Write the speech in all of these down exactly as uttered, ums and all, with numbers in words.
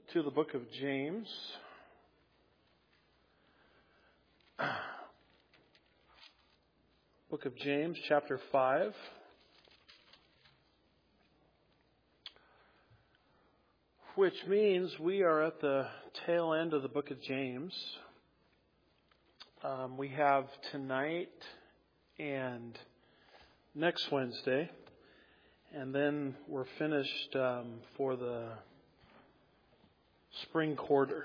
to the book of James. Book of James, chapter five. Which means we are at the tail end of the book of James. Um, we have tonight and next Wednesday. And then we're finished um, for the spring quarter.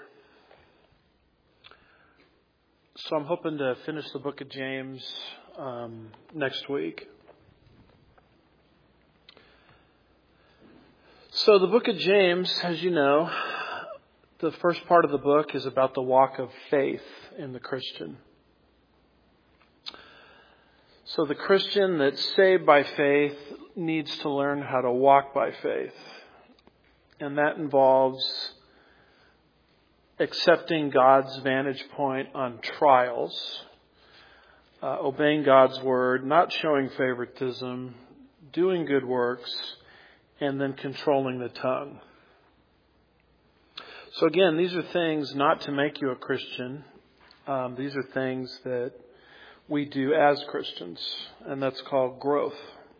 So I'm hoping to finish the book of James um, next week. So the book of James, as you know, the first part of the book is about the walk of faith in the Christian. So the Christian that's saved by faith needs to learn how to walk by faith. And that involves accepting God's vantage point on trials, uh, obeying God's word, not showing favoritism, doing good works, and then controlling the tongue. So again, these are things not to make you a Christian. Um, these are things that we do as Christians, and that's called growth.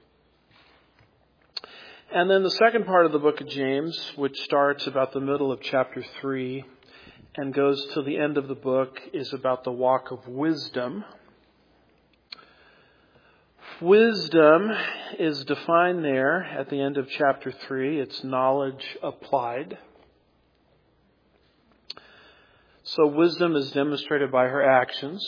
And then the second part of the book of James, which starts about the middle of chapter three and goes to the end of the book, is about the walk of wisdom. Wisdom is defined there at the end of chapter three. It's knowledge applied. So wisdom is demonstrated by her actions.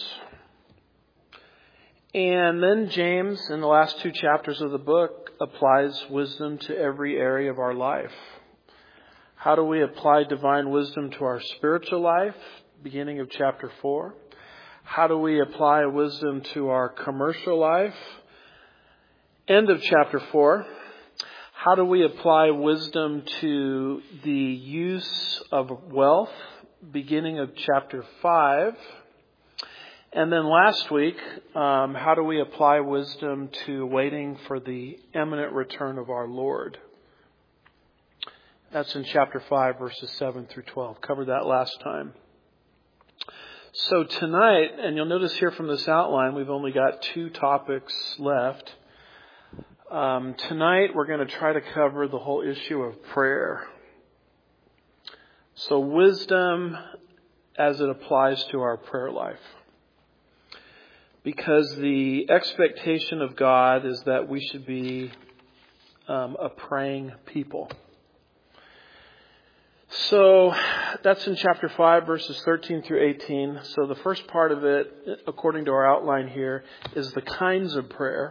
And then James, in the last two chapters of the book, applies wisdom to every area of our life. How do we apply divine wisdom to our spiritual life? Beginning of chapter four. How do we apply wisdom to our commercial life? End of chapter four. How do we apply wisdom to the use of wealth? Beginning of chapter five. And then last week, um, how do we apply wisdom to waiting for the imminent return of our Lord? That's in chapter five, verses seven through twelve. Covered that last time. So tonight, and you'll notice here from this outline, we've only got two topics left. Um, tonight, we're going to try to cover the whole issue of prayer. So wisdom as it applies to our prayer life. Because the expectation of God is that we should be um, a praying people. So that's in chapter five, verses thirteen through eighteen. So the first part of it, according to our outline here, is the kinds of prayer.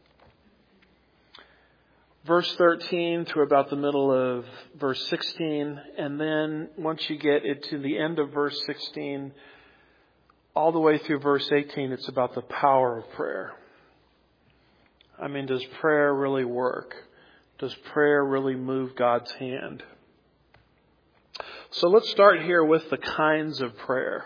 Verse thirteen through about the middle of verse sixteen. And then once you get it to the end of verse sixteen, all the way through verse eighteen, it's about the power of prayer. I mean, does prayer really work? Does prayer really move God's hand? So let's start here with the kinds of prayer.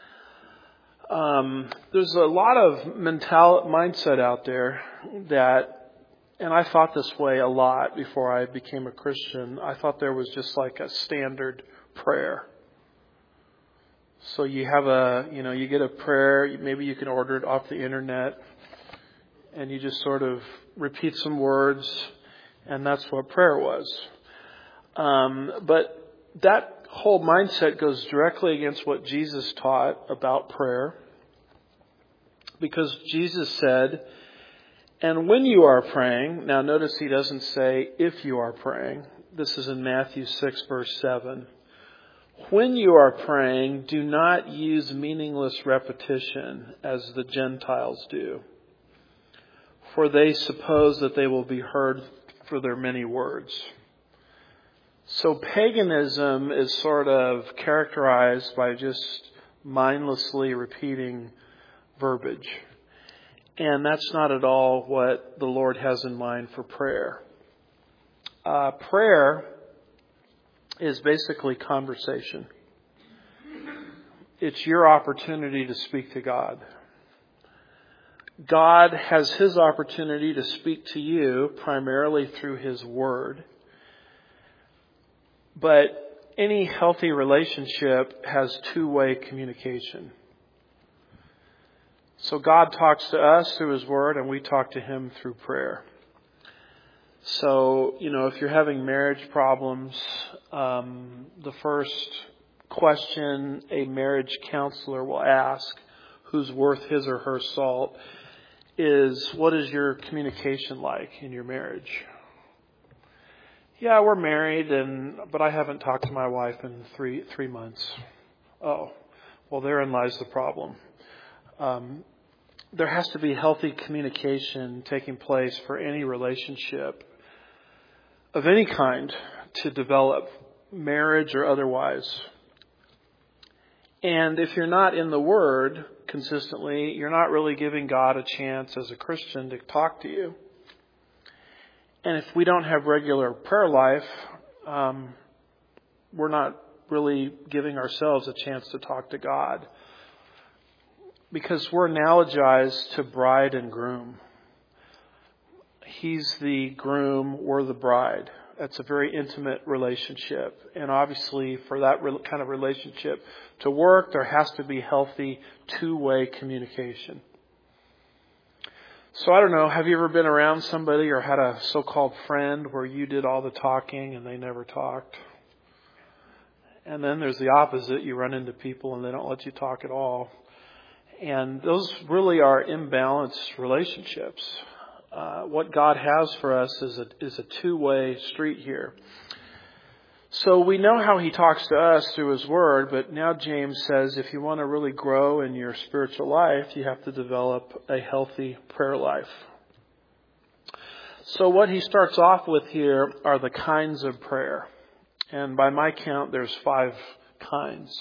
Um, there's a lot of mental mindset out there that, and I thought this way a lot before I became a Christian. I thought there was just like a standard prayer. So you have a, you know, you get a prayer, maybe you can order it off the internet, and you just sort of repeat some words, and that's what prayer was. Um, but that whole mindset goes directly against what Jesus taught about prayer. Because Jesus said, and when you are praying, now notice he doesn't say if you are praying. This is in Matthew six, verse seven. When you are praying, do not use meaningless repetition as the Gentiles do, for they suppose that they will be heard for their many words. So paganism is sort of characterized by just mindlessly repeating verbiage. And that's not at all what the Lord has in mind for prayer. Uh, prayer is basically conversation. It's your opportunity to speak to God. God has His opportunity to speak to you primarily through His Word. But any healthy relationship has two-way communication. So God talks to us through His Word, and we talk to Him through prayer. So, you know, if you're having marriage problems, um, the first question a marriage counselor will ask, who's worth his or her salt, is, what is your communication like in your marriage? Yeah, we're married, and but I haven't talked to my wife in three three months. Oh, well, therein lies the problem. Um, there has to be healthy communication taking place for any relationship of any kind to develop, marriage or otherwise. And if you're not in the Word consistently, you're not really giving God a chance as a Christian to talk to you. And if we don't have regular prayer life, um, we're not really giving ourselves a chance to talk to God. Because we're analogized to bride and groom. He's the groom, we're the bride. That's a very intimate relationship. And obviously, for that kind of relationship to work, there has to be healthy two-way communication. So I don't know, have you ever been around somebody or had a so-called friend where you did all the talking and they never talked? And then there's the opposite. You run into people and they don't let you talk at all. And those really are imbalanced relationships. Uh, what God has for us is a, is a two-way street here. So we know how He talks to us through His Word, but now James says if you want to really grow in your spiritual life, you have to develop a healthy prayer life. So what he starts off with here are the kinds of prayer. And by my count, there's five kinds.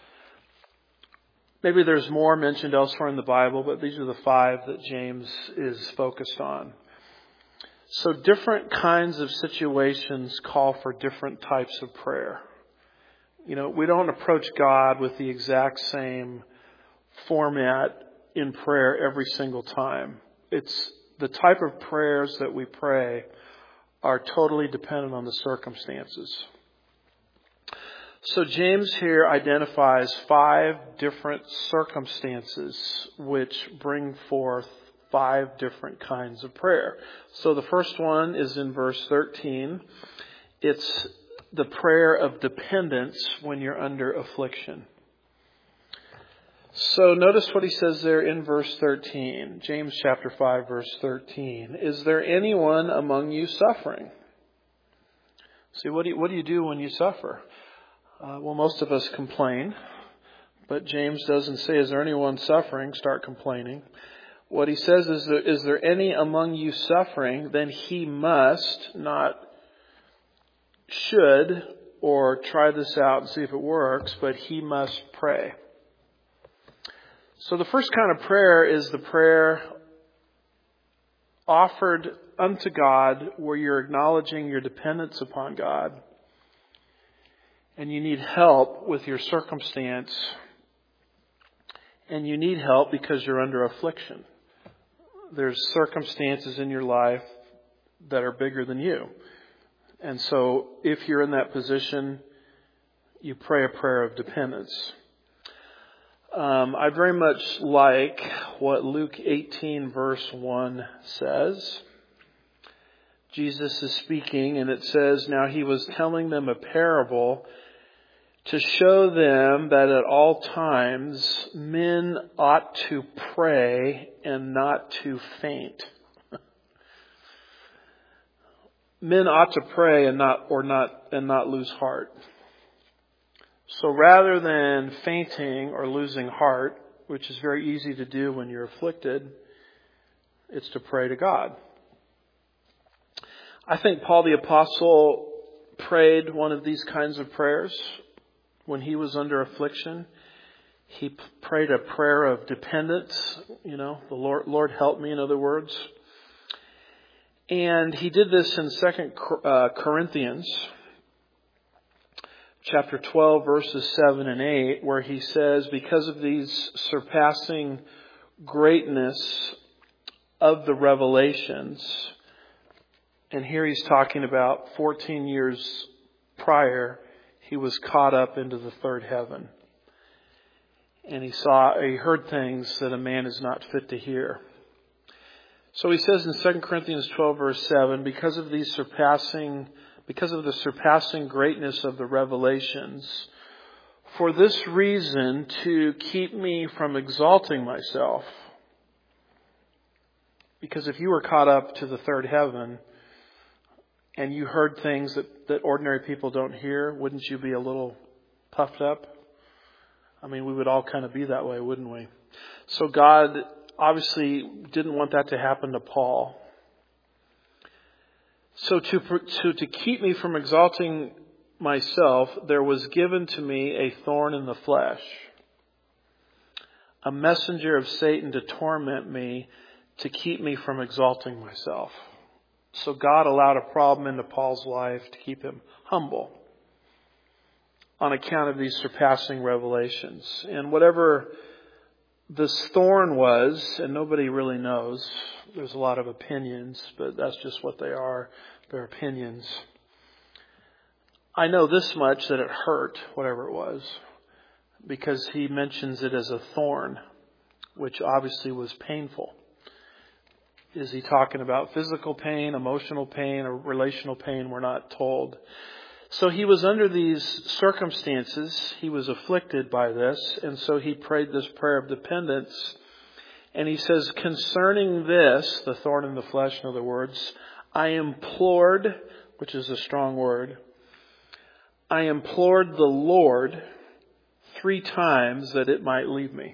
Maybe there's more mentioned elsewhere in the Bible, but these are the five that James is focused on. So different kinds of situations call for different types of prayer. You know, we don't approach God with the exact same format in prayer every single time. It's the type of prayers that we pray are totally dependent on the circumstances. So James here identifies five different circumstances which bring forth five different kinds of prayer. So the first one is in verse thirteen. It's the prayer of dependence when you're under affliction. So notice what he says there in verse thirteen. James chapter five, verse thirteen. Is there anyone among you suffering? See, what do you, what do you do when you suffer? Uh, well, most of us complain, but James doesn't say, is there anyone suffering? Start complaining. What he says is, is there any among you suffering? Then he must, not should, or try this out and see if it works, but he must pray. So the first kind of prayer is the prayer offered unto God where you're acknowledging your dependence upon God. And you need help with your circumstance. And you need help because you're under affliction. There's circumstances in your life that are bigger than you. And so if you're in that position, you pray a prayer of dependence. Um, I very much like what Luke eighteen verse one says. Jesus is speaking and it says, now he was telling them a parable to show them that at all times men ought to pray and not to faint. Men ought to pray and not or not and not lose heart. So rather than fainting or losing heart, which is very easy to do when you're afflicted, it's to pray to God. I think Paul the Apostle prayed one of these kinds of prayers when he was under affliction. He p- prayed a prayer of dependence, you know, the Lord, Lord help me, in other words. And he did this in Second uh, Corinthians chapter twelve, verses seven and eight, where he says, because of these surpassing greatness of the revelations, and here he's talking about fourteen years prior, he was caught up into the third heaven. And he saw, he heard things that a man is not fit to hear. So he says in Second Corinthians twelve verse seven, because of these surpassing, because of the surpassing greatness of the revelations, for this reason, to keep me from exalting myself. Because if you were caught up to the third heaven and you heard things that, that ordinary people don't hear, wouldn't you be a little puffed up? I mean, we would all kind of be that way, wouldn't we? So God obviously didn't want that to happen to Paul. So to, to, to keep me from exalting myself, there was given to me a thorn in the flesh, a messenger of Satan to torment me, to keep me from exalting myself. So God allowed a problem into Paul's life to keep him humble on account of these surpassing revelations. And whatever this thorn was, and nobody really knows, there's a lot of opinions, but that's just what they are, they're opinions. I know this much, that it hurt, whatever it was, because he mentions it as a thorn, which obviously was painful. Is he talking about physical pain, emotional pain, or relational pain? We're not told. So he was under these circumstances. He was afflicted by this, and so he prayed this prayer of dependence. And he says, concerning this, the thorn in the flesh, in other words, I implored, which is a strong word, I implored the Lord three times that it might leave me.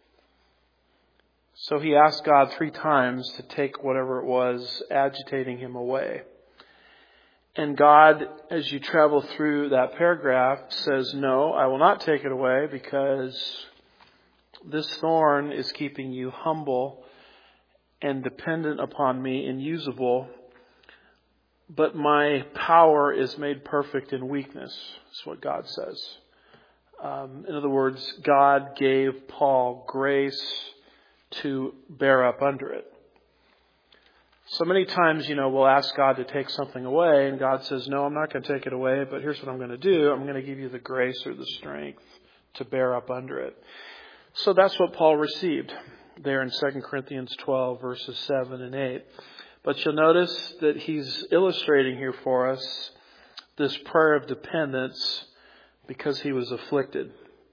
So he asked God three times to take whatever it was agitating him away. And God, as you travel through that paragraph, says, no, I will not take it away, because this thorn is keeping you humble and dependent upon me and usable. But my power is made perfect in weakness. That's what God says. Um, in other words, God gave Paul grace to bear up under it. So many times, you know, we'll ask God to take something away, and God says, no, I'm not going to take it away, but here's what I'm going to do. I'm going to give you the grace or the strength to bear up under it. So that's what Paul received there in Second Corinthians twelve, verses seven and eight. But you'll notice that he's illustrating here for us this prayer of dependence because he was afflicted.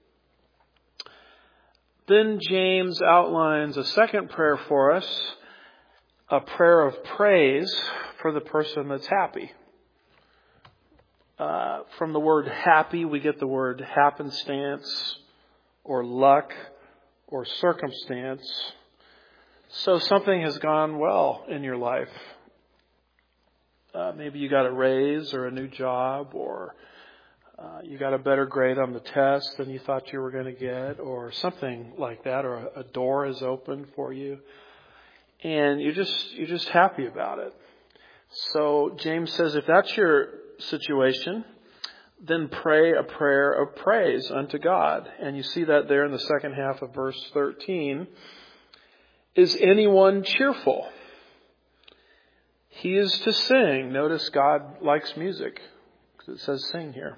Then James outlines a second prayer for us, a prayer of praise for the person that's happy. Uh, from the word happy, we get the word happenstance or luck or circumstance. So something has gone well in your life. Uh, maybe you got a raise or a new job, or uh, you got a better grade on the test than you thought you were going to get, or something like that, or a, a door is open for you. And you're just, you're just happy about it. So James says, if that's your situation, then pray a prayer of praise unto God. And you see that there in the second half of verse thirteen. Is anyone cheerful? He is to sing. Notice God likes music, because it says sing here.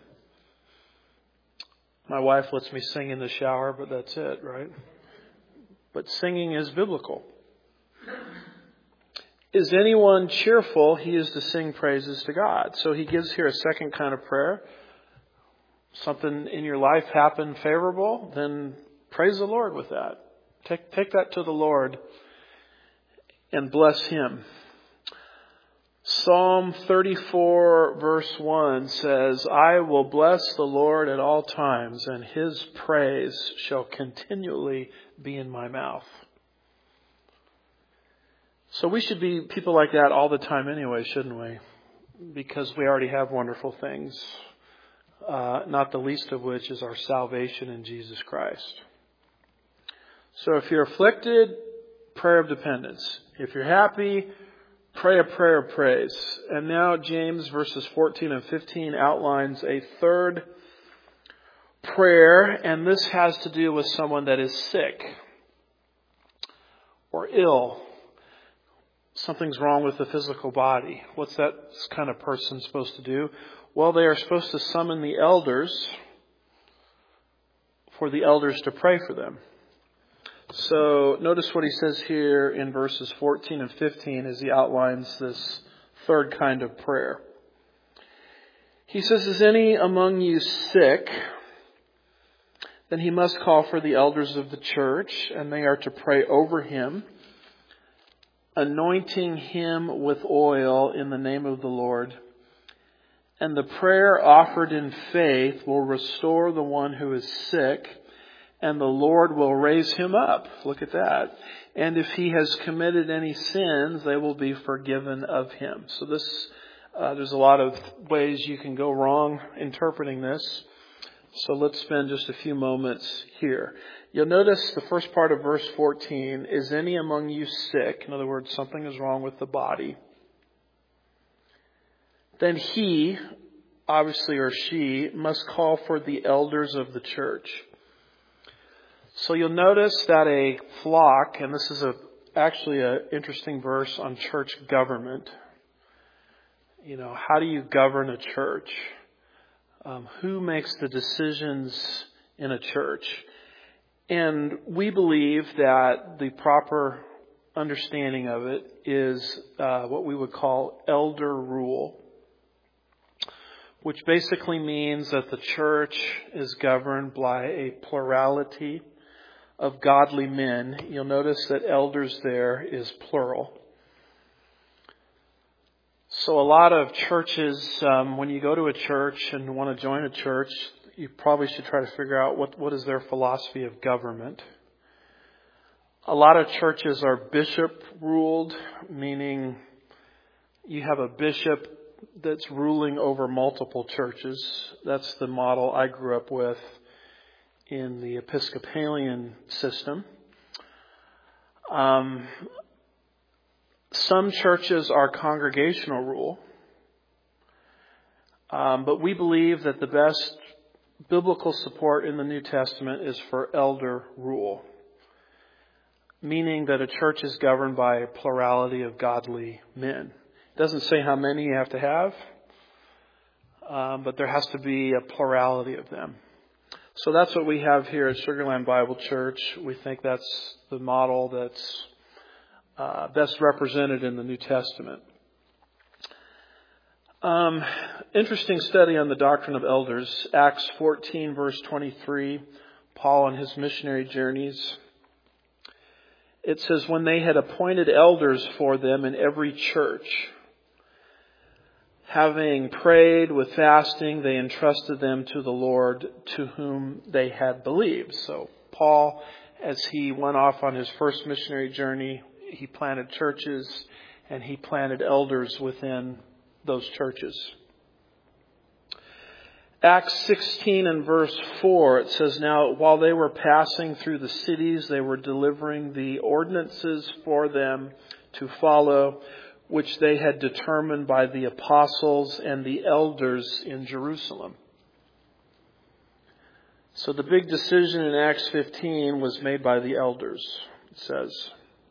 My wife lets me sing in the shower, but that's it, right? But singing is biblical. Is anyone cheerful? He is to sing praises to God. So he gives here a second kind of prayer. Something in your life happened favorable, then praise the Lord with that. Take, take that to the Lord and bless Him. Psalm thirty-four verse one says, I will bless the Lord at all times, and His praise shall continually be in my mouth. So we should be people like that all the time anyway, shouldn't we? Because we already have wonderful things, uh, not the least of which is our salvation in Jesus Christ. So if you're afflicted, prayer of dependence. If you're happy, pray a prayer of praise. And now James verses fourteen and fifteen outlines a third prayer, and this has to do with someone that is sick or ill. Something's wrong with the physical body. What's that kind of person supposed to do? Well, they are supposed to summon the elders for the elders to pray for them. So notice what he says here in verses fourteen and fifteen as he outlines this third kind of prayer. He says, "Is any among you sick? Then he must call for the elders of the church, and they are to pray over him, anointing him with oil in the name of the Lord. And the prayer offered in faith will restore the one who is sick, and the Lord will raise him up." Look at that. "And if he has committed any sins, they will be forgiven of him." So this, uh, there's a lot of ways you can go wrong interpreting this. So let's spend just a few moments here. You'll notice the first part of verse fourteen, "Is any among you sick?" In other words, something is wrong with the body. "Then he," obviously, or she, "must call for the elders of the church." So you'll notice that a flock, and this is a actually an interesting verse on church government. You know, how do you govern a church? Um, who makes the decisions in a church? And we believe that the proper understanding of it is uh, what we would call elder rule, which basically means that the church is governed by a plurality of godly men. You'll notice that elders there is plural. So a lot of churches, um, when you go to a church and want to join a church, you probably should try to figure out what, what is their philosophy of government. A lot of churches are bishop ruled, meaning you have a bishop that's ruling over multiple churches. That's the model I grew up with in the Episcopalian system. Um, some churches are congregational rule. Um, but we believe that the best biblical support in the New Testament is for elder rule, meaning that a church is governed by a plurality of godly men. It doesn't say how many you have to have, um, but there has to be a plurality of them. So that's what we have here at Sugarland Bible Church. We think that's the model that's uh, best represented in the New Testament. Um, interesting study on the doctrine of elders. Acts fourteen, verse twenty-three, Paul on his missionary journeys. It says, "When they had appointed elders for them in every church, having prayed with fasting, they entrusted them to the Lord to whom they had believed." So Paul, as he went off on his first missionary journey, he planted churches and he planted elders within those churches. Acts sixteen and verse four, it says, "Now while they were passing through the cities, they were delivering the ordinances for them to follow, which they had determined by the apostles and the elders in Jerusalem." So the big decision in Acts fifteen was made by the elders, it says.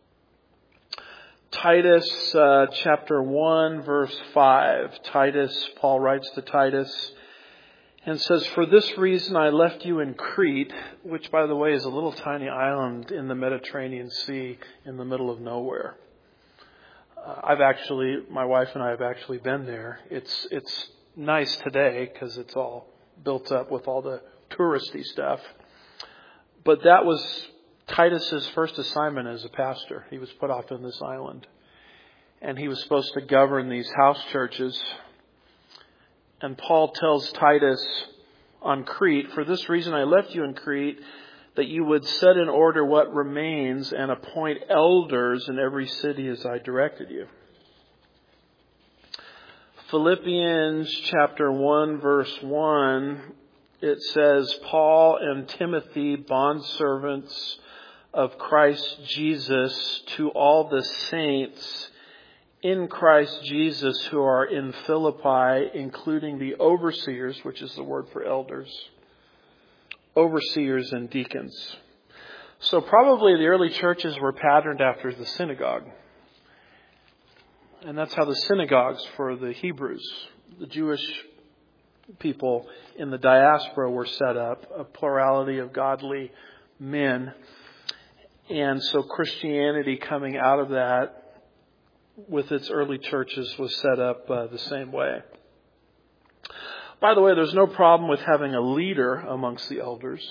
Titus uh, chapter one, verse five. Titus, Paul writes to Titus and says, "For this reason I left you in Crete," which, by the way, is a little tiny island in the Mediterranean Sea in the middle of nowhere. Uh, I've actually, my wife and I have actually been there. It's it's nice today because it's all built up with all the touristy stuff. But that was Titus's first assignment as a pastor. He was put off on this island, and he was supposed to govern these house churches. And Paul tells Titus on Crete, "For this reason I left you in Crete, that you would set in order what remains and appoint elders in every city as I directed you." Philippians chapter one, verse one, it says, "Paul and Timothy, bondservants of Christ Jesus, to all the saints in Christ Jesus who are in Philippi, including the overseers," which is the word for elders, overseers and deacons. So probably the early churches were patterned after the synagogue. And that's how the synagogues for the Hebrews, the Jewish people in the diaspora were set up, a plurality of godly men. And so Christianity coming out of that with its early churches was set up uh, the same way. By the way, there's no problem with having a leader amongst the elders.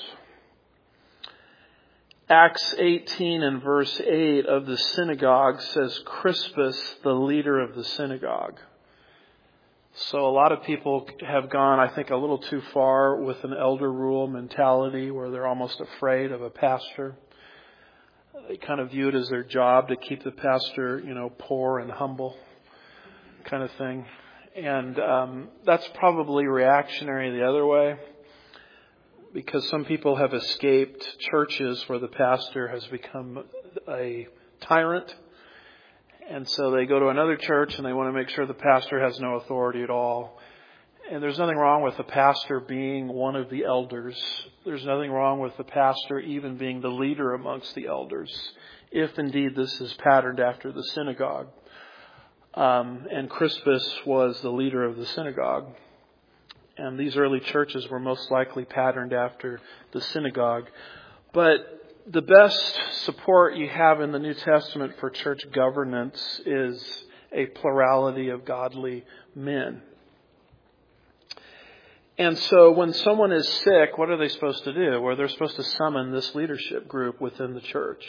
Acts eighteen and verse eight of the synagogue says Crispus, the leader of the synagogue. So a lot of people have gone, I think, a little too far with an elder rule mentality where they're almost afraid of a pastor. They kind of view it as their job to keep the pastor, you know, poor and humble kind of thing. And um, that's probably reactionary the other way, because some people have escaped churches where the pastor has become a tyrant. And so they go to another church and they want to make sure the pastor has no authority at all. And there's nothing wrong with the pastor being one of the elders. There's nothing wrong with the pastor even being the leader amongst the elders, if indeed this is patterned after the synagogue. Um, and Crispus was the leader of the synagogue. And these early churches were most likely patterned after the synagogue. But the best support you have in the New Testament for church governance is a plurality of godly men. And so when someone is sick, what are they supposed to do? Well, they're supposed to summon this leadership group within the church.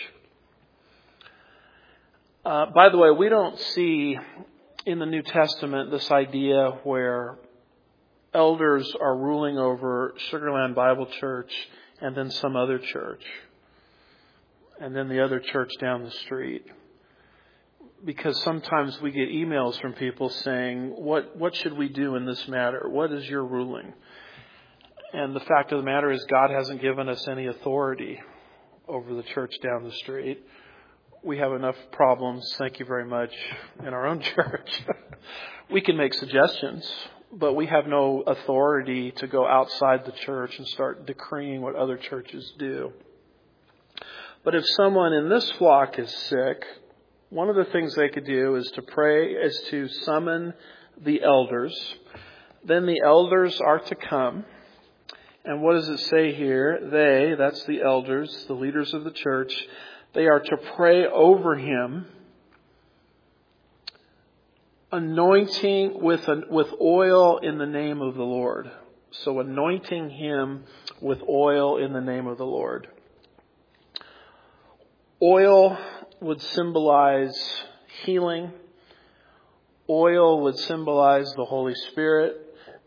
Uh, by the way, we don't see in the New Testament this idea where elders are ruling over Sugarland Bible Church and then some other church and then the other church down the street. Because sometimes we get emails from people saying, what, what should we do in this matter? What is your ruling? And the fact of the matter is God hasn't given us any authority over the church down the street. We have enough problems, thank you very much, in our own church. We can make suggestions, but we have no authority to go outside the church and start decreeing what other churches do. But if someone in this flock is sick, one of the things they could do is to pray, is to summon the elders. Then the elders are to come. And what does it say here? They, that's the elders, the leaders of the church, they are to pray over him, anointing with with oil in the name of the Lord. So anointing him with oil in the name of the Lord. Oil would symbolize healing. Oil would symbolize the Holy Spirit.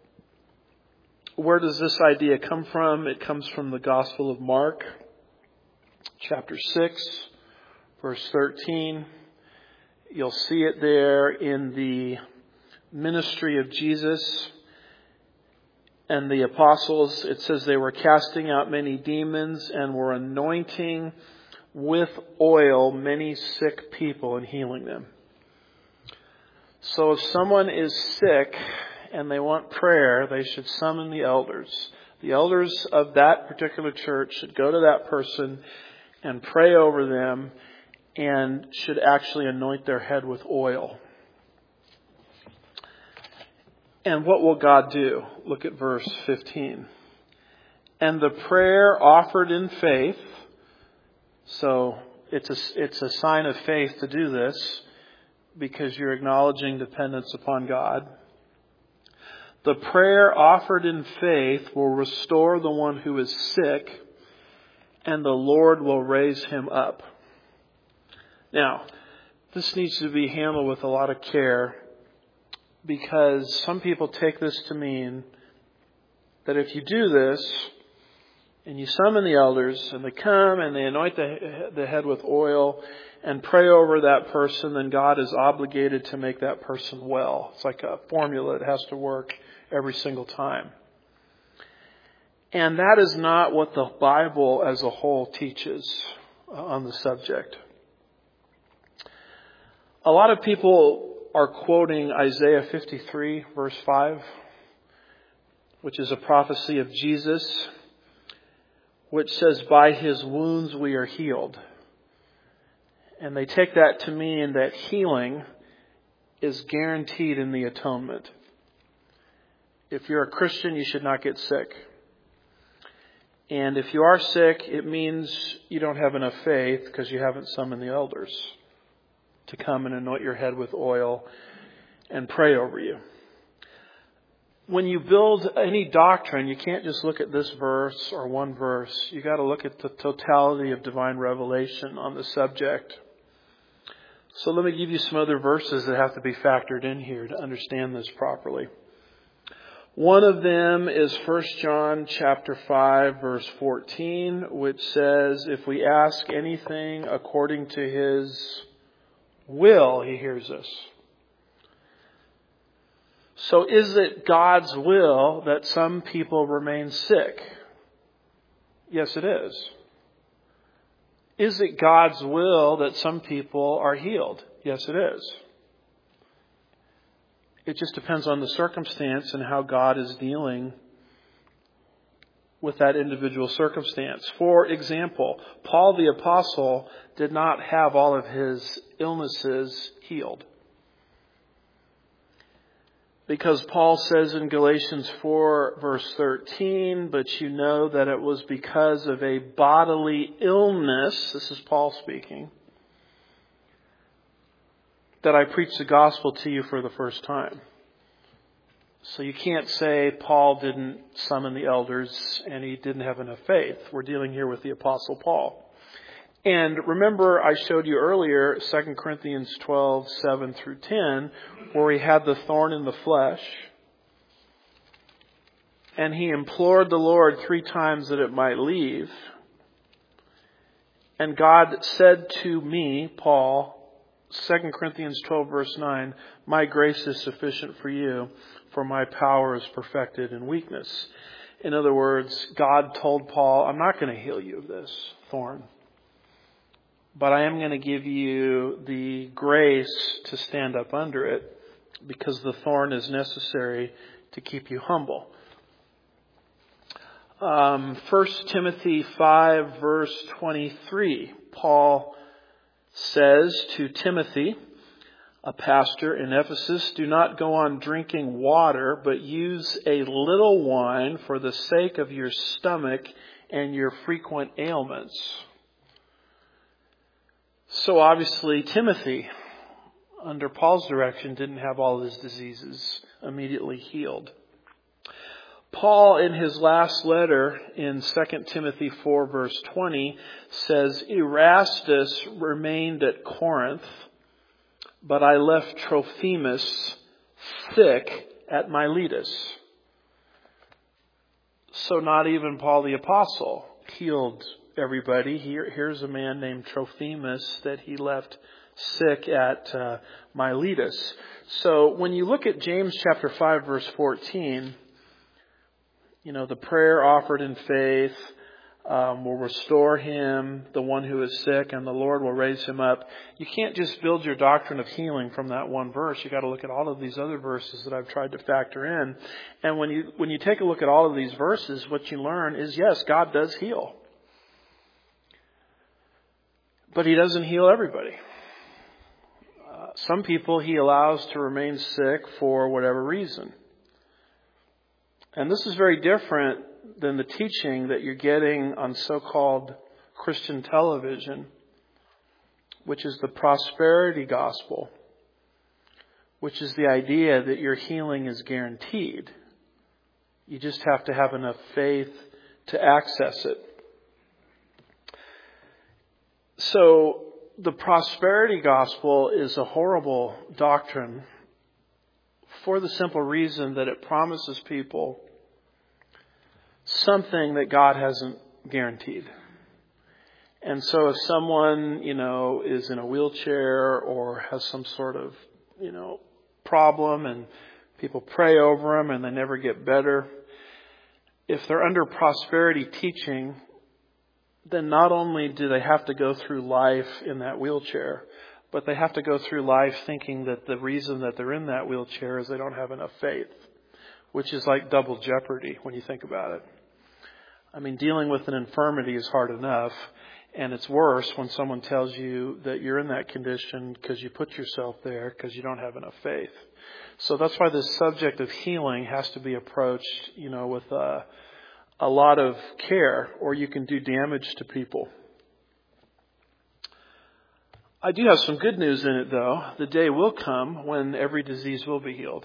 Where does this idea come from? It comes from the Gospel of Mark, chapter six, verse thirteen. You'll see it there in the ministry of Jesus and the apostles. It says they were casting out many demons and were anointing with oil many sick people and healing them. So if someone is sick and they want prayer, they should summon the elders. The elders of that particular church should go to that person and pray over them and should actually anoint their head with oil. And what will God do? Look at verse fifteen. And the prayer offered in faith. So it's a, it's a sign of faith to do this because you're acknowledging dependence upon God. The prayer offered in faith will restore the one who is sick, and the Lord will raise him up. Now, this needs to be handled with a lot of care because some people take this to mean that if you do this and you summon the elders and they come and they anoint the, the head with oil and pray over that person, then God is obligated to make that person well. It's like a formula. It has to work every single time. And that is not what the Bible as a whole teaches on the subject. A lot of people are quoting Isaiah fifty-three, verse five, which is a prophecy of Jesus, which says, by his wounds we are healed. And they take that to mean that healing is guaranteed in the atonement. If you're a Christian, you should not get sick. And if you are sick, it means you don't have enough faith because you haven't summoned the elders to come and anoint your head with oil and pray over you. When you build any doctrine, you can't just look at this verse or one verse. You got to look at the totality of divine revelation on the subject. So let me give you some other verses that have to be factored in here to understand this properly. One of them is First John chapter five, verse fourteen, which says, if we ask anything according to His will, He hears us. So is it God's will that some people remain sick? Yes, it is. Is it God's will that some people are healed? Yes, it is. It just depends on the circumstance and how God is dealing with that individual circumstance. For example, Paul the Apostle did not have all of his illnesses healed. Because Paul says in Galatians four, verse thirteen, but you know that it was because of a bodily illness, this is Paul speaking, that I preached the gospel to you for the first time. So you can't say Paul didn't summon the elders and he didn't have enough faith. We're dealing here with the Apostle Paul. And remember, I showed you earlier, Second Corinthians twelve, seven through ten, where he had the thorn in the flesh. And he implored the Lord three times that it might leave. And God said to me, Paul, Second Corinthians twelve, verse nine, my grace is sufficient for you, for my power is perfected in weakness. In other words, God told Paul, I'm not going to heal you of this thorn. But I am going to give you the grace to stand up under it because the thorn is necessary to keep you humble. Um, First Timothy five, verse twenty-three, Paul says to Timothy, a pastor in Ephesus, do not go on drinking water, but use a little wine for the sake of your stomach and your frequent ailments. So obviously Timothy, under Paul's direction, didn't have all his diseases immediately healed. Paul, in his last letter in Second Timothy four, verse twenty, says, Erastus remained at Corinth, but I left Trophimus sick at Miletus. So not even Paul the Apostle healed everybody. Here, here's a man named Trophimus that he left sick at uh, Miletus. So when you look at James chapter five, verse fourteen, you know, the prayer offered in faith um, will restore him, the one who is sick, and the Lord will raise him up. You can't just build your doctrine of healing from that one verse. You got to look at all of these other verses that I've tried to factor in. And when you when you take a look at all of these verses, what you learn is, yes, God does heal. But He doesn't heal everybody. Uh, some people He allows to remain sick for whatever reason. And this is very different than the teaching that you're getting on so-called Christian television, which is the prosperity gospel, which is the idea that your healing is guaranteed. You just have to have enough faith to access it. So the prosperity gospel is a horrible doctrine for the simple reason that it promises people something that God hasn't guaranteed. And so if someone, you know, is in a wheelchair or has some sort of, you know, problem and people pray over them and they never get better, if they're under prosperity teaching, then not only do they have to go through life in that wheelchair, but they have to go through life thinking that the reason that they're in that wheelchair is they don't have enough faith, which is like double jeopardy when you think about it. I mean, dealing with an infirmity is hard enough, And it's worse when someone tells you that you're in that condition because you put yourself there because you don't have enough faith. So that's why this subject of healing has to be approached, you know, with a, a lot of care, or you can do damage to people. I do have some good news in it, though. The day will come when every disease will be healed.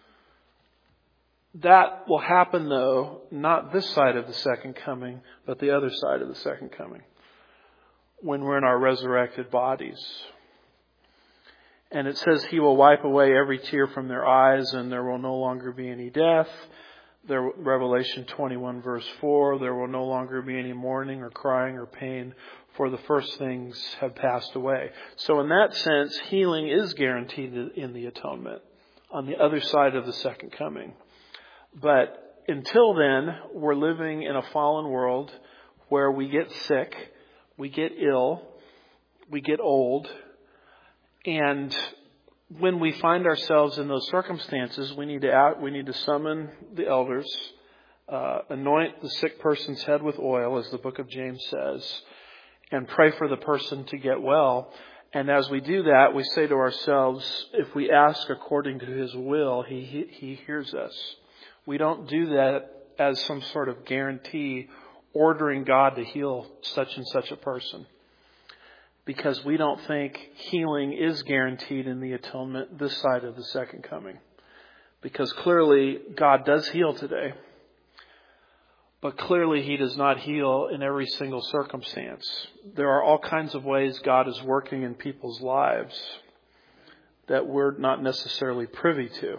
That will happen, though, not this side of the second coming, but the other side of the second coming, when we're in our resurrected bodies. And it says He will wipe away every tear from their eyes, and there will no longer be any death. There, Revelation twenty-one verse four, there will no longer be any mourning or crying or pain, for the first things have passed away. So in that sense, healing is guaranteed in the atonement on the other side of the second coming. But until then, we're living in a fallen world where we get sick, we get ill, we get old, and when we find ourselves in those circumstances, we need to out, we need to summon the elders, uh, anoint the sick person's head with oil, as the book of James says, and pray for the person to get well. And as we do that, we say to ourselves, if we ask according to His will, He He, he hears us. We don't do that as some sort of guarantee, ordering God to heal such and such a person, because we don't think healing is guaranteed in the atonement this side of the second coming. Because clearly God does heal today, but clearly He does not heal in every single circumstance. There are all kinds of ways God is working in people's lives that we're not necessarily privy to.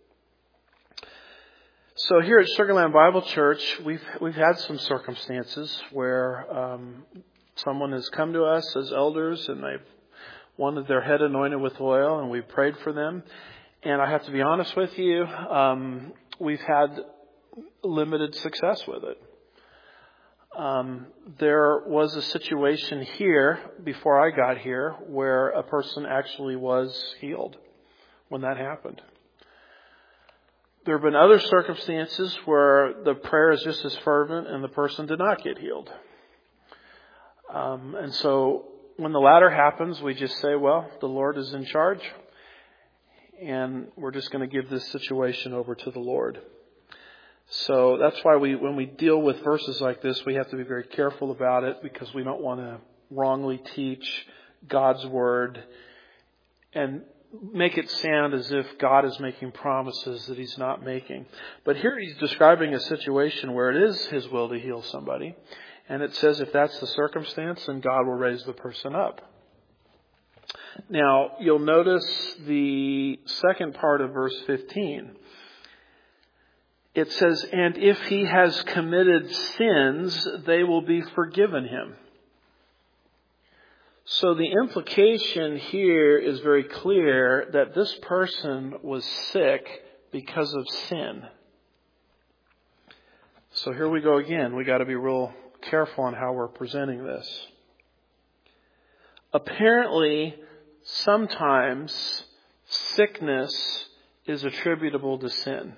So here at Sugar Land Bible Church, we've we've had some circumstances where um, someone has come to us as elders and they've wanted their head anointed with oil, and we've prayed for them. And I have to be honest with you, um, we've had limited success with it. Um, there was a situation here before I got here where a person actually was healed when that happened. There have been other circumstances where the prayer is just as fervent and the person did not get healed. Um, and so when the latter happens, we just say, well, the Lord is in charge, and we're just going to give this situation over to the Lord. So that's why we, when we deal with verses like this, we have to be very careful about it, because we don't want to wrongly teach God's word and make it sound as if God is making promises that He's not making. But here He's describing a situation where it is His will to heal somebody. And it says if that's the circumstance, then God will raise the person up. Now, you'll notice the second part of verse fifteen. It says, and if he has committed sins, they will be forgiven him. So the implication here is very clear that this person was sick because of sin. So here we go again. We got to be real careful on how we're presenting this. Apparently, sometimes sickness is attributable to sin.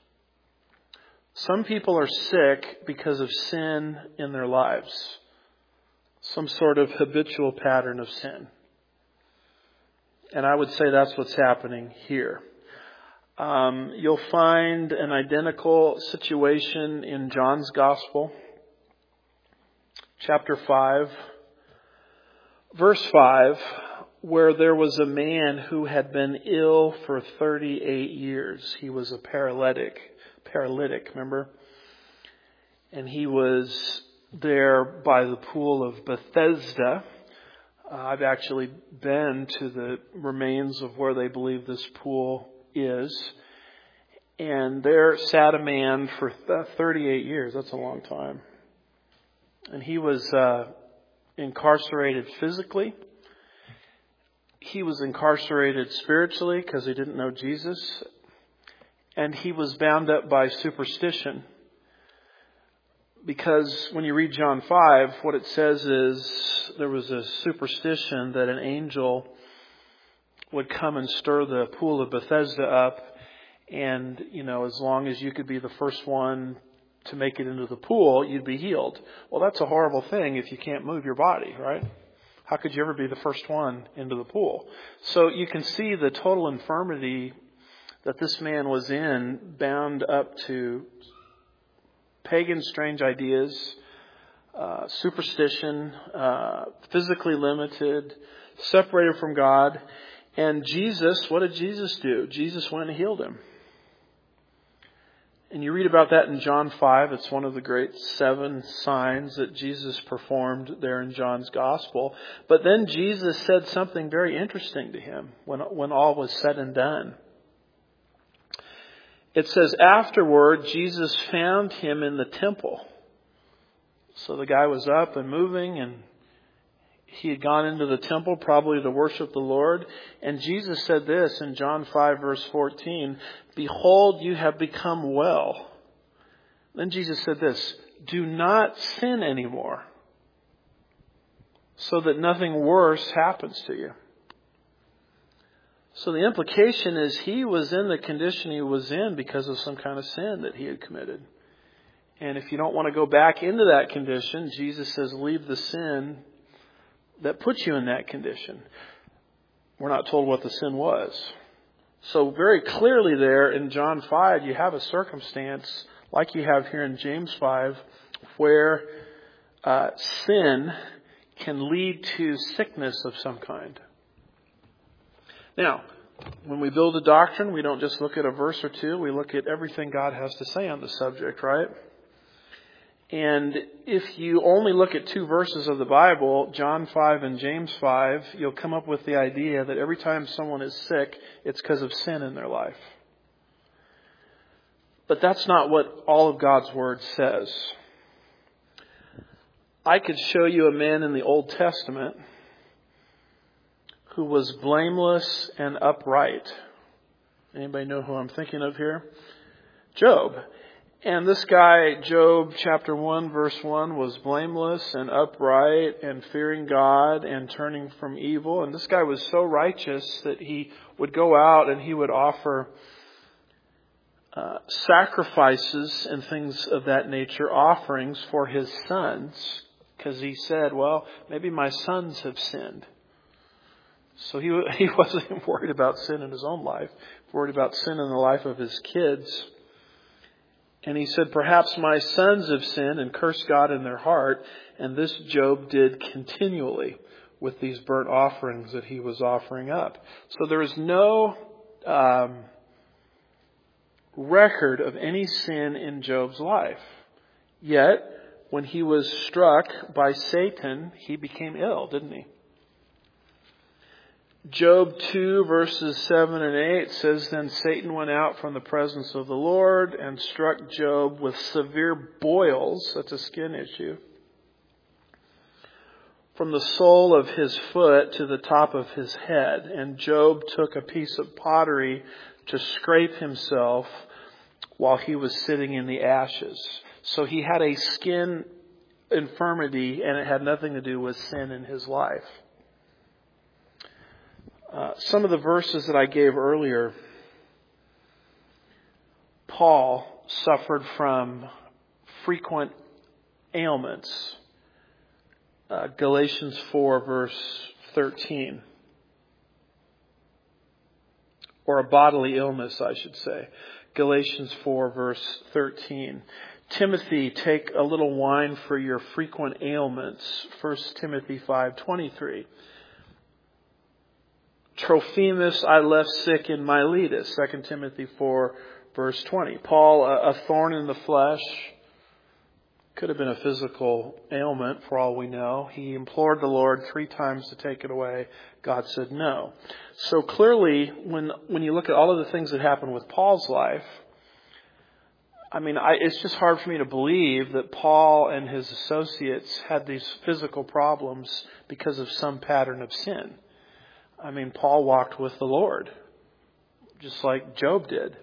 Some people are sick because of sin in their lives. Some sort of habitual pattern of sin. And I would say that's what's happening here. Um, you'll find an identical situation in John's Gospel, chapter five, verse five, where there was a man who had been ill for thirty-eight years. He was a paralytic, paralytic, remember? And he was there by the pool of Bethesda. Uh, I've actually been to the remains of where they believe this pool is. And there sat a man for thirty-eight years. That's a long time. And he was uh, incarcerated physically. He was incarcerated spiritually because he didn't know Jesus. And he was bound up by superstition. Because when you read John five, what it says is there was a superstition that an angel would come and stir the pool of Bethesda up. And, you know, as long as you could be the first one to make it into the pool, you'd be healed. Well, that's a horrible thing if you can't move your body, right? How could you ever be the first one into the pool? So you can see the total infirmity that this man was in, bound up to pagan strange ideas, uh, superstition, uh, physically limited, separated from God. And Jesus, what did Jesus do? Jesus went and healed him. And you read about that in John five. It's one of the great seven signs that Jesus performed there in John's Gospel. But then Jesus said something very interesting to him when, when all was said and done. It says, afterward, Jesus found him in the temple. So the guy was up and moving, and he had gone into the temple probably to worship the Lord. And Jesus said this in John five verse fourteen, behold, you have become well. Then Jesus said this, do not sin anymore, so that nothing worse happens to you. So the implication is he was in the condition he was in because of some kind of sin that he had committed. And if you don't want to go back into that condition, Jesus says, leave the sin that puts you in that condition. We're not told what the sin was. So very clearly there in John five, you have a circumstance like you have here in James five, where uh, sin can lead to sickness of some kind. Now, when we build a doctrine, we don't just look at a verse or two. We look at everything God has to say on the subject, right? And if you only look at two verses of the Bible, John five and James five, you'll come up with the idea that every time someone is sick, it's because of sin in their life. But that's not what all of God's Word says. I could show you a man in the Old Testament who was blameless and upright. Anybody know who I'm thinking of here? Job. And this guy, Job chapter one verse one, was blameless and upright and fearing God and turning from evil. And this guy was so righteous that he would go out and he would offer uh, sacrifices and things of that nature, offerings for his sons. Because he said, well, maybe my sons have sinned. So he he wasn't worried about sin in his own life, worried about sin in the life of his kids. And he said, perhaps my sons have sinned and cursed God in their heart. And this Job did continually with these burnt offerings that he was offering up. So there is no um, record of any sin in Job's life. Yet, when he was struck by Satan, he became ill, didn't he? Job two verses seven and eight says, then Satan went out from the presence of the Lord and struck Job with severe boils, that's a skin issue, from the sole of his foot to the top of his head. And Job took a piece of pottery to scrape himself while he was sitting in the ashes. So he had a skin infirmity, and it had nothing to do with sin in his life. Uh, some of the verses that I gave earlier, Paul suffered from frequent ailments. Uh, Galatians four verse thirteen. Or a bodily illness, I should say. Galatians four verse thirteen. Timothy, take a little wine for your frequent ailments. First Timothy five twenty-three. Trophimus I left sick in Miletus, Second Timothy four, verse twenty. Paul, a, a thorn in the flesh, could have been a physical ailment for all we know. He implored the Lord three times to take it away. God said no. So clearly, when when you look at all of the things that happened with Paul's life, I mean, I, it's just hard for me to believe that Paul and his associates had these physical problems because of some pattern of sin. I mean, Paul walked with the Lord, just like Job did.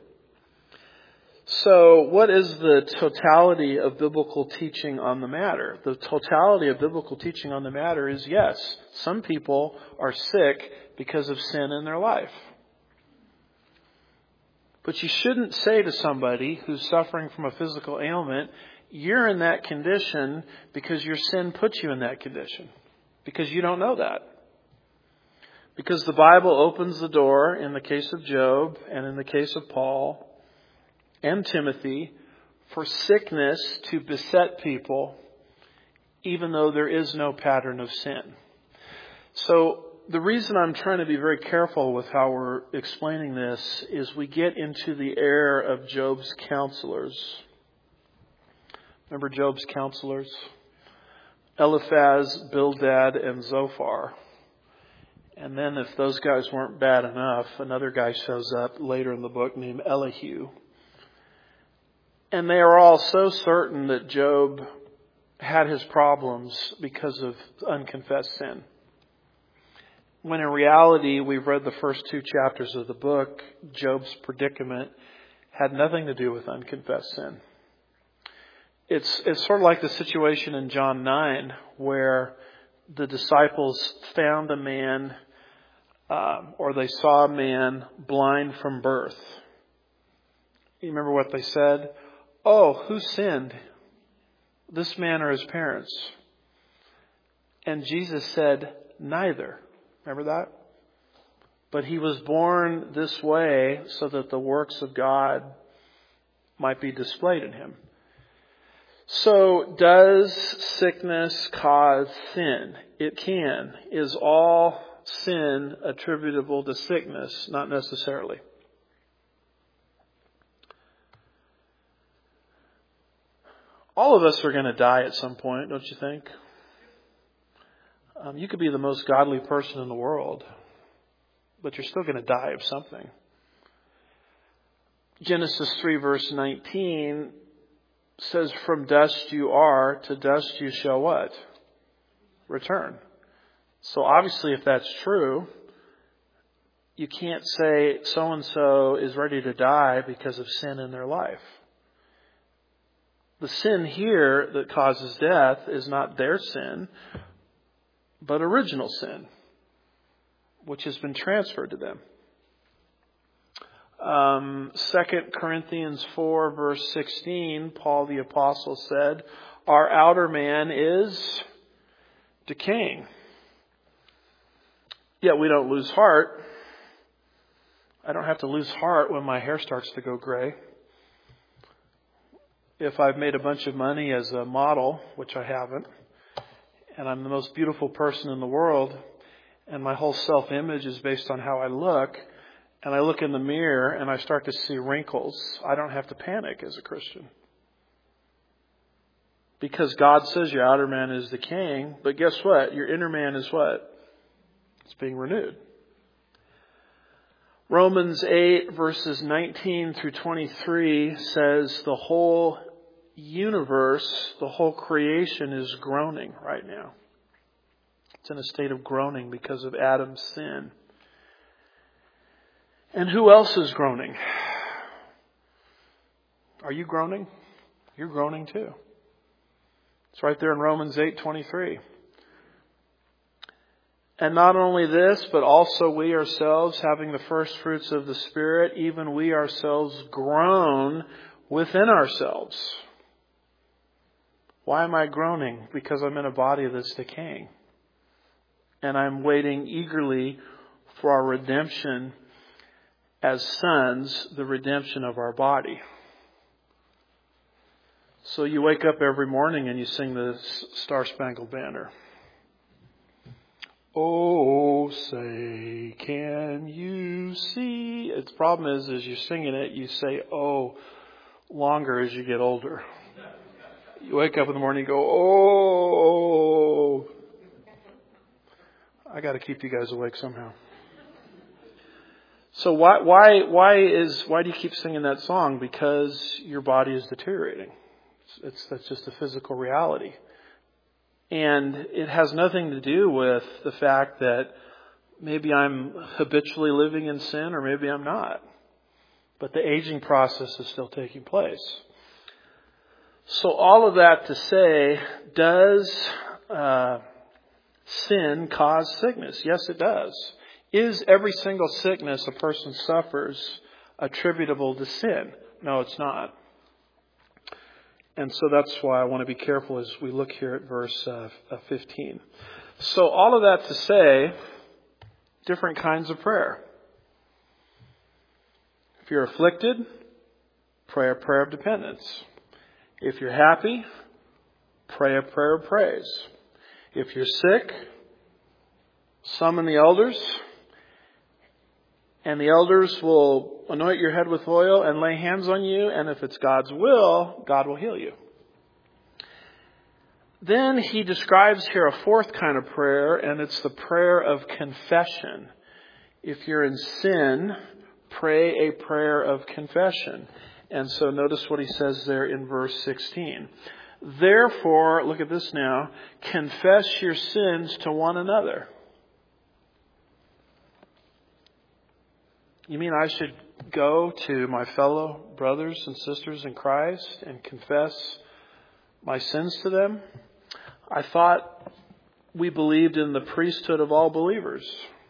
So what is the totality of biblical teaching on the matter? The totality of biblical teaching on the matter is, yes, some people are sick because of sin in their life. But you shouldn't say to somebody who's suffering from a physical ailment, You're in that condition because your sin puts you in that condition. Because you don't know that. Because the Bible opens the door in the case of Job and in the case of Paul and Timothy for sickness to beset people, even though there is no pattern of sin. So the reason I'm trying to be very careful with how we're explaining this is we get into the air of Job's counselors. Remember Job's counselors? Eliphaz, Bildad, and Zophar. And then if those guys weren't bad enough, another guy shows up later in the book named Elihu. And they are all so certain that Job had his problems because of unconfessed sin. When in reality, we've read the first two chapters of the book, Job's predicament had nothing to do with unconfessed sin. It's, it's sort of like the situation in John nine where the disciples found a man Um, or they saw a man blind from birth. You remember what they said? Oh, who sinned? This man or his parents? And Jesus said, neither. Remember that? But he was born this way so that the works of God might be displayed in him. So does sickness cause sin? It can. Is all sin attributable to sickness? Not necessarily. All of us are going to die at some point, don't you think? Um, you could be the most godly person in the world, but you're still going to die of something. Genesis three verse nineteen says, from dust you are, to dust you shall what? Return. So obviously if that's true, you can't say so-and-so is ready to die because of sin in their life. The sin here that causes death is not their sin, but original sin, which has been transferred to them. Um, Second Corinthians four verse sixteen, Paul the Apostle said, our outer man is decaying. Yet we don't lose heart. I don't have to lose heart when my hair starts to go gray. If I've made a bunch of money as a model, which I haven't, and I'm the most beautiful person in the world, and my whole self-image is based on how I look, and I look in the mirror and I start to see wrinkles, I don't have to panic as a Christian. Because God says your outer man is decaying, but guess what? Your inner man is what? It's being renewed. Romans eight verses nineteen through twenty-three says the whole universe, the whole creation is groaning right now. It's in a state of groaning because of Adam's sin. And who else is groaning? Are you groaning? You're groaning too. It's right there in Romans eight twenty-three. And not only this, but also we ourselves, having the first fruits of the Spirit, even we ourselves groan within ourselves. Why am I groaning? Because I'm in a body that's decaying. And I'm waiting eagerly for our redemption as sons, the redemption of our body. So you wake up every morning and you sing the Star Spangled Banner. Oh, say, can you see? Its problem is, as you're singing it, you say, oh, longer as you get older. You wake up in the morning and go, oh. I got to keep you guys awake somehow. So why, why, why is, why do you keep singing that song? Because your body is deteriorating. It's, it's that's just a physical reality. And it has nothing to do with the fact that maybe I'm habitually living in sin or maybe I'm not. But the aging process is still taking place. So all of that to say, does uh, sin cause sickness? Yes, it does. Is every single sickness a person suffers attributable to sin? No, it's not. And so that's why I want to be careful as we look here at verse uh, fifteen. So all of that to say, different kinds of prayer. If you're afflicted, pray a prayer of dependence. If you're happy, pray a prayer of praise. If you're sick, summon the elders, and the elders will anoint your head with oil and lay hands on you, and if it's God's will, God will heal you. Then he describes here a fourth kind of prayer, and it's the prayer of confession. If you're in sin, pray a prayer of confession. And so notice what he says there in verse sixteen. Therefore, look at this now, confess your sins to one another. You mean I should go to my fellow brothers and sisters in Christ and confess my sins to them? I thought we believed in the priesthood of all believers.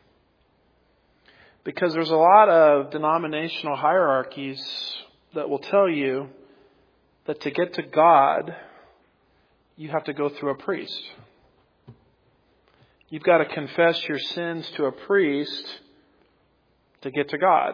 Because there's a lot of denominational hierarchies that will tell you that to get to God, you have to go through a priest. You've got to confess your sins to a priest to get to God.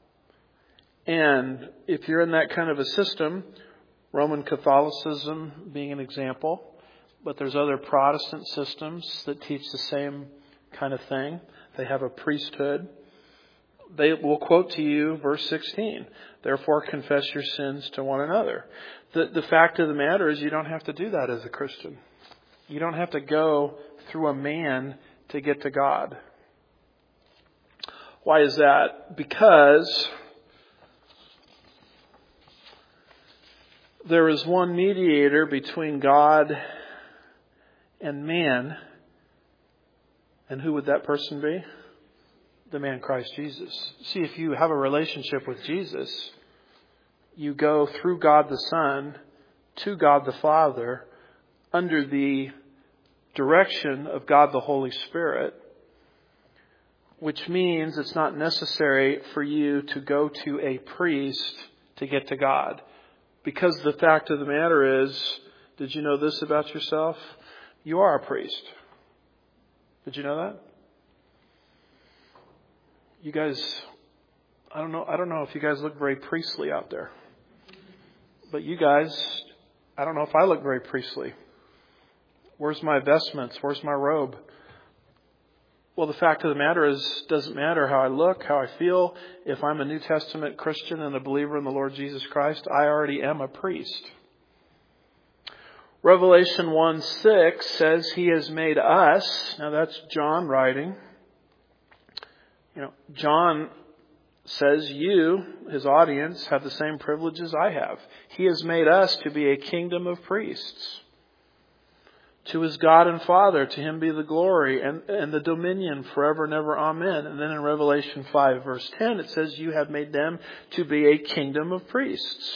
And if you're in that kind of a system, Roman Catholicism being an example, but there's other Protestant systems that teach the same kind of thing. They have a priesthood. They will quote to you verse sixteen. Therefore, confess your sins to one another. The, the fact of the matter is you don't have to do that as a Christian. You don't have to go through a man to get to God. Why is that? Because there is one mediator between God and man. And who would that person be? The man Christ Jesus. See, if you have a relationship with Jesus, you go through God the Son to God the Father under the direction of God the Holy Spirit, which means it's not necessary for you to go to a priest to get to God. Because the fact of the matter is, did you know this about yourself? You are a priest. Did you know that? You guys, I don't know, I don't know if you guys look very priestly out there. But you guys, I don't know if I look very priestly. Where's my vestments? Where's my robe? Well, the fact of the matter is, it doesn't matter how I look, how I feel. If I'm a New Testament Christian and a believer in the Lord Jesus Christ, I already am a priest. Revelation one six says He has made us, now that's John writing. You know, John says you, his audience, have the same privileges I have. He has made us to be a kingdom of priests. To his God and Father, to him be the glory and, and the dominion forever and ever. Amen. And then in Revelation five verse ten, it says you have made them to be a kingdom of priests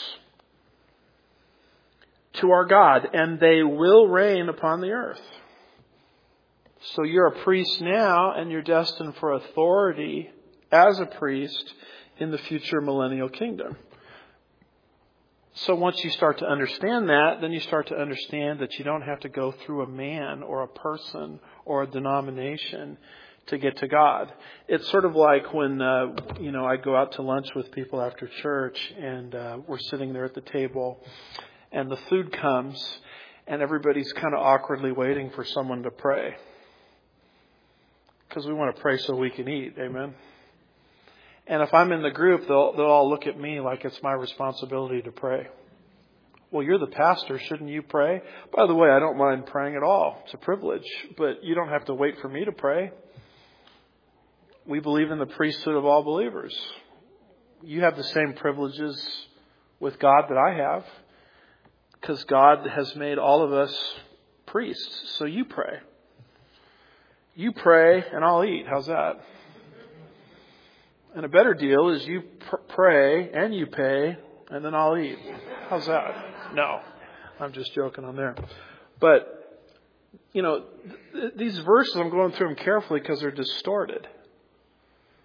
to our God, and they will reign upon the earth. So you're a priest now, and you're destined for authority as a priest in the future millennial kingdom. So once you start to understand that, then you start to understand that you don't have to go through a man or a person or a denomination to get to God. It's sort of like when, uh, you know, I go out to lunch with people after church, and uh, we're sitting there at the table, and the food comes, and everybody's kind of awkwardly waiting for someone to pray. Because we want to pray so we can eat. Amen. And if I'm in the group, they'll, they'll all look at me like it's my responsibility to pray. Well, you're the pastor. Shouldn't you pray? By the way, I don't mind praying at all. It's a privilege. But you don't have to wait for me to pray. We believe in the priesthood of all believers. You have the same privileges with God that I have. Because God has made all of us priests. So you pray. You pray and I'll eat. How's that? And a better deal is you pr- pray and you pay and then I'll eat. How's that? No, I'm just joking on there. But, you know, th- these verses, I'm going through them carefully because they're distorted.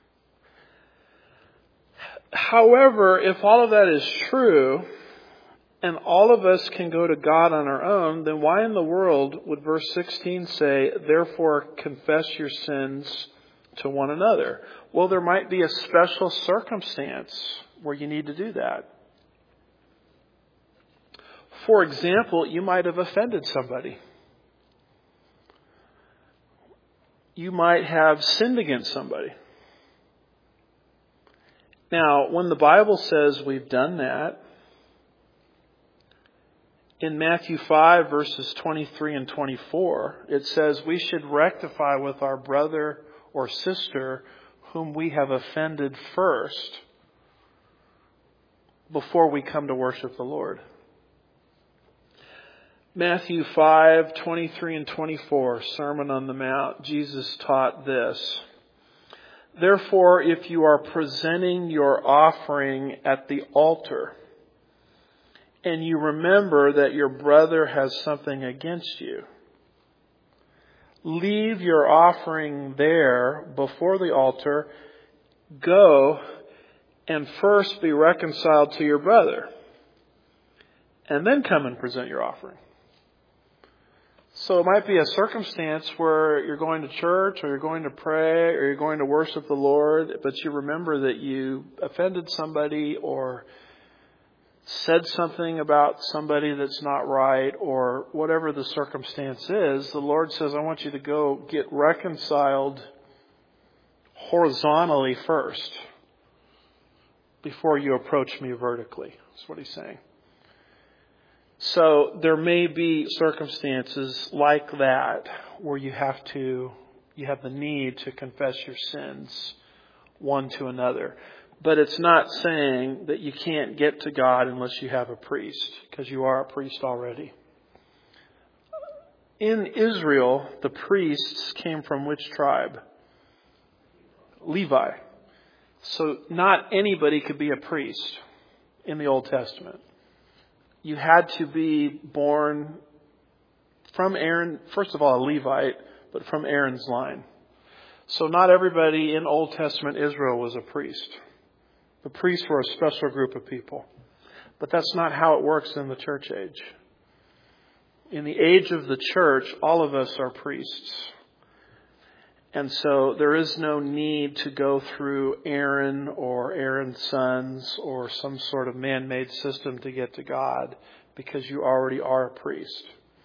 However, if all of that is true, and all of us can go to God on our own, then why in the world would verse sixteen say, therefore confess your sins to one another? Well, there might be a special circumstance where you need to do that. For example, you might have offended somebody. You might have sinned against somebody. Now, when the Bible says we've done that, in Matthew five, verses twenty-three and twenty-four, it says we should rectify with our brother or sister whom we have offended first before we come to worship the Lord. Matthew five, twenty-three and twenty-four, Sermon on the Mount, Jesus taught this. Therefore, if you are presenting your offering at the altar, and you remember that your brother has something against you, leave your offering there before the altar, go and first be reconciled to your brother, and then come and present your offering. So it might be a circumstance where you're going to church or you're going to pray or you're going to worship the Lord, but you remember that you offended somebody or said something about somebody that's not right, or whatever the circumstance is. The Lord says, I want you to go get reconciled horizontally first before you approach me vertically. That's what he's saying. So there may be circumstances like that where you have to, you have the need to confess your sins one to another. But it's not saying that you can't get to God unless you have a priest, because you are a priest already. In Israel, the priests came from which tribe? Levi. So not anybody could be a priest in the Old Testament. You had to be born from Aaron, first of all, a Levite, but from Aaron's line. So not everybody in Old Testament Israel was a priest. The priests were a special group of people. But that's not how it works in the church age. In the age of the church, all of us are priests. And so there is no need to go through Aaron or Aaron's sons or some sort of man-made system to get to God, because you already are a priest.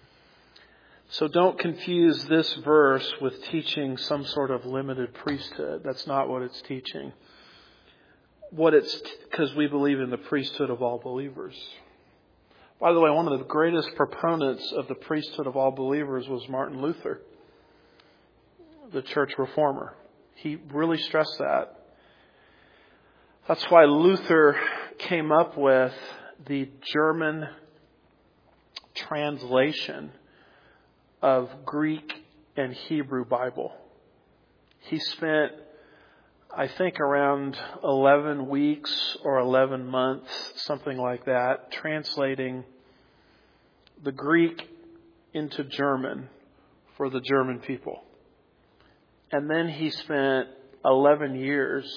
So don't confuse this verse with teaching some sort of limited priesthood. That's not what it's teaching. What it's, because we believe in the priesthood of all believers. By the way, one of the greatest proponents of the priesthood of all believers was Martin Luther, the church reformer. He really stressed that. That's why Luther came up with the German translation of Greek and Hebrew Bible. He spent, I think, around eleven weeks or eleven months, something like that, translating the Greek into German for the German people. And then he spent eleven years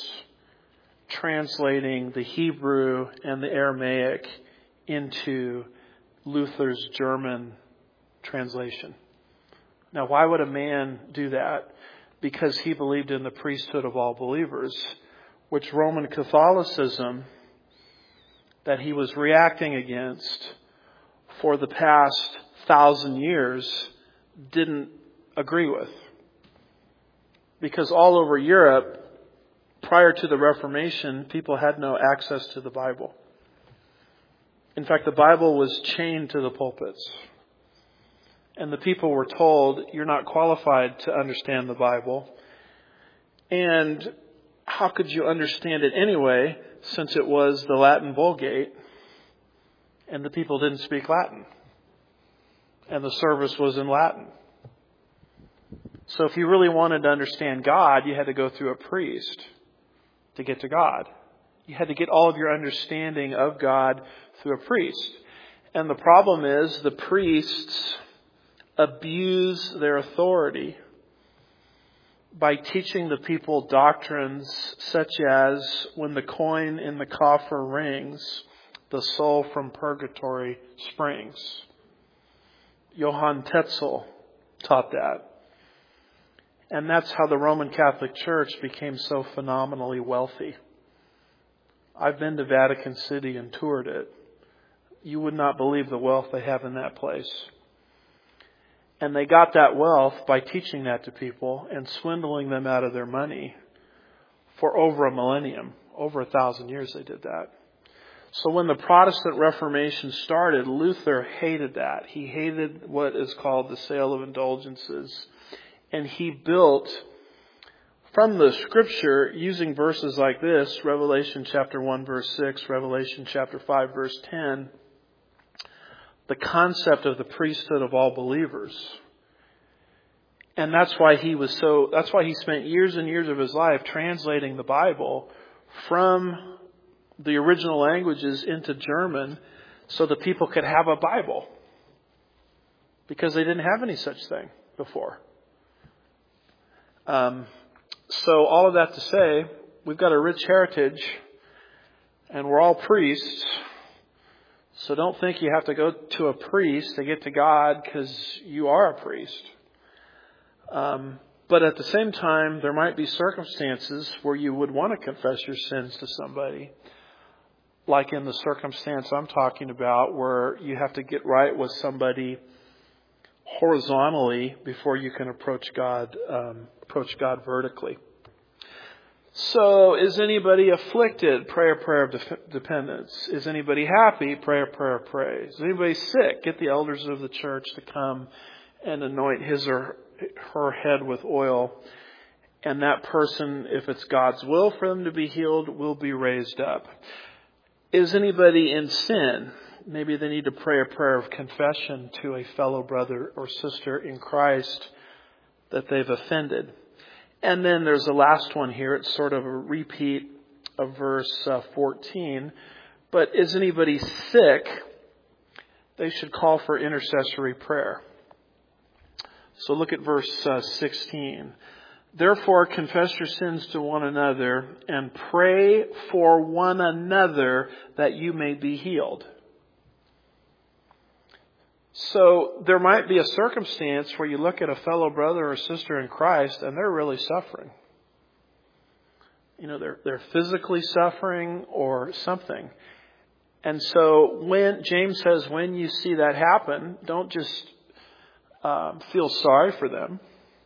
translating the Hebrew and the Aramaic into Luther's German translation. Now, why would a man do that? Because he believed in the priesthood of all believers, which Roman Catholicism, that he was reacting against for the past thousand years, didn't agree with. Because all over Europe, prior to the Reformation, people had no access to the Bible. In fact, the Bible was chained to the pulpits. And the people were told, you're not qualified to understand the Bible. And how could you understand it anyway, since it was the Latin Vulgate and the people didn't speak Latin? And the service was in Latin. So if you really wanted to understand God, you had to go through a priest to get to God. You had to get all of your understanding of God through a priest. And the problem is the priests abuse their authority by teaching the people doctrines such as when the coin in the coffer rings, the soul from purgatory springs. Johann Tetzel taught that. And that's how the Roman Catholic Church became so phenomenally wealthy. I've been to Vatican City and toured it. You would not believe the wealth they have in that place. And they got that wealth by teaching that to people and swindling them out of their money for over a millennium. Over a thousand years they did that. So when the Protestant Reformation started, Luther hated that. He hated what is called the sale of indulgences. And he built from the Scripture, using verses like this, Revelation chapter one verse six, Revelation chapter five verse ten, the concept of the priesthood of all believers. And that's why he was so, that's why he spent years and years of his life translating the Bible from the original languages into German so that people could have a Bible. Because they didn't have any such thing before. Um, so all of that to say, we've got a rich heritage and we're all priests. So don't think you have to go to a priest to get to God because you are a priest. Um, but at the same time, there might be circumstances where you would want to confess your sins to somebody. Like in the circumstance I'm talking about where you have to get right with somebody horizontally before you can approach God, um, approach God vertically. So, is anybody afflicted? Pray a prayer of de- dependence. Is anybody happy? Pray a prayer of praise. Is anybody sick? Get the elders of the church to come and anoint his or her head with oil. And that person, if it's God's will for them to be healed, will be raised up. Is anybody in sin? Maybe they need to pray a prayer of confession to a fellow brother or sister in Christ that they've offended. And then there's the last one here. It's sort of a repeat of verse uh, fourteen. But is anybody sick? They should call for intercessory prayer. So look at verse uh, sixteen. Therefore, confess your sins to one another and pray for one another that you may be healed. So there might be a circumstance where you look at a fellow brother or sister in Christ and they're really suffering. You know, they're they're physically suffering or something. And so when James says when you see that happen, don't just um, feel sorry for them.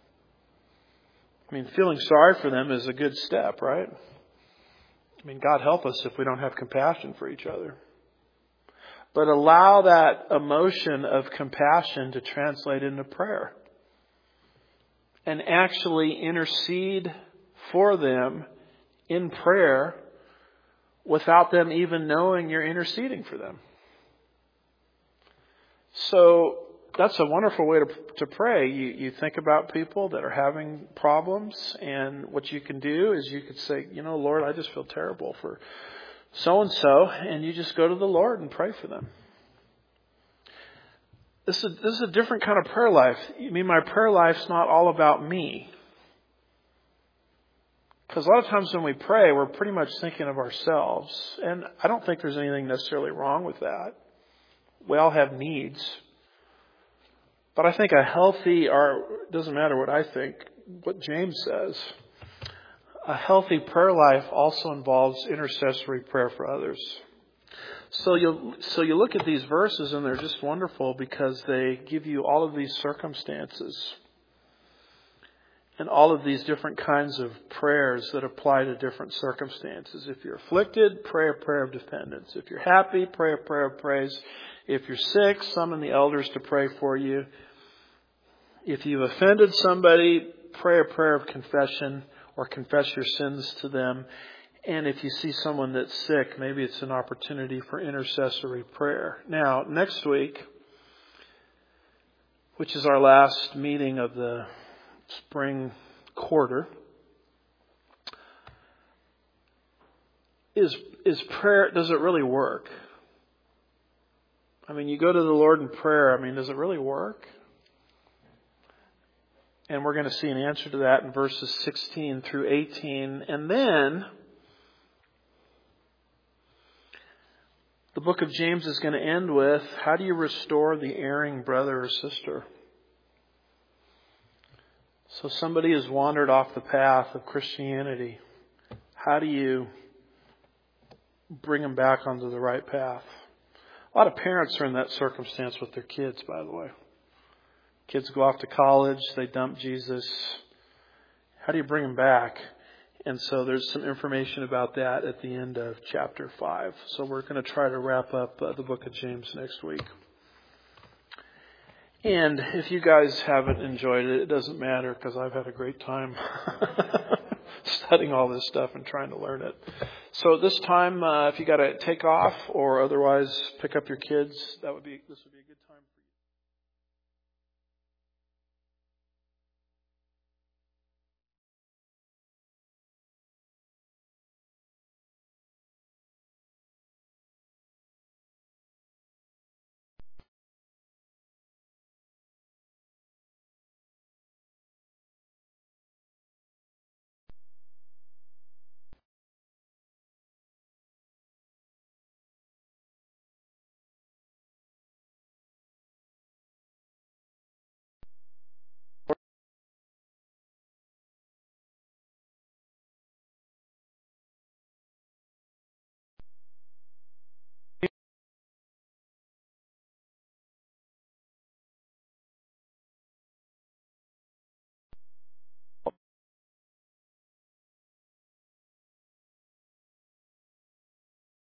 I mean, feeling sorry for them is a good step, right? I mean, God help us if we don't have compassion for each other. But allow that emotion of compassion to translate into prayer. And actually intercede for them in prayer without them even knowing you're interceding for them. So that's a wonderful way to to pray. You you think about people that are having problems, and what you can do is you could say, you know, Lord, I just feel terrible for so-and-so, and you just go to the Lord and pray for them. This is, this is a different kind of prayer life. I mean, my prayer life's not all about me. Because a lot of times when we pray, we're pretty much thinking of ourselves. And I don't think there's anything necessarily wrong with that. We all have needs. But I think a healthy, or it doesn't matter what I think, what James says, a healthy prayer life also involves intercessory prayer for others. So you so you look at these verses and they're just wonderful because they give you all of these circumstances and all of these different kinds of prayers that apply to different circumstances. If you're afflicted, pray a prayer of dependence. If you're happy, pray a prayer of praise. If you're sick, summon the elders to pray for you. If you've offended somebody, pray a prayer of confession or confess your sins to them. And if you see someone that's sick, maybe it's an opportunity for intercessory prayer. Now, next week, which is our last meeting of the spring quarter, is is prayer, does it really work? I mean, you go to the Lord in prayer, I mean, does it really work? And we're going to see an answer to that in verses sixteen through eighteen. And then The book of James is going to end with, how do you restore the erring brother or sister? So somebody has wandered off the path of Christianity. How do you bring them back onto the right path? A lot of parents are in that circumstance with their kids, by the way. Kids go off to college, they dump Jesus. How do you bring them back? And so there's some information about that at the end of chapter five. So we're going to try to wrap up uh, the book of James next week. And if you guys haven't enjoyed it, it doesn't matter because I've had a great time studying all this stuff and trying to learn it. So this time, uh, if you got to take off or otherwise pick up your kids, that would be this would be.